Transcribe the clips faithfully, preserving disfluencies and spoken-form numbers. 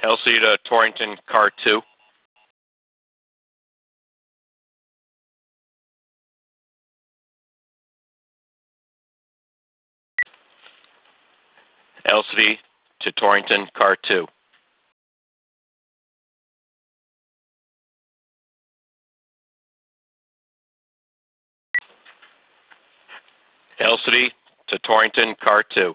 L C to Torrington, car two. L C to Torrington, car two. L C to Torrington, car two.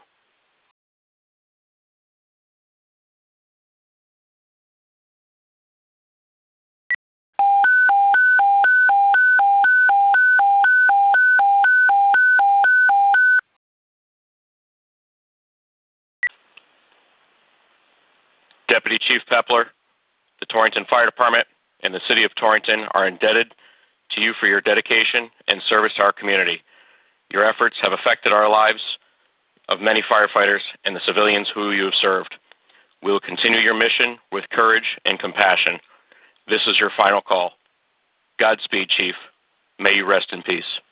Deputy Chief Pepler, the Torrington Fire Department, and the City of Torrington are indebted to you for your dedication and service to our community. Your efforts have affected our lives of many firefighters and the civilians who you have served. We will continue your mission with courage and compassion. This is your final call. Godspeed, Chief. May you rest in peace.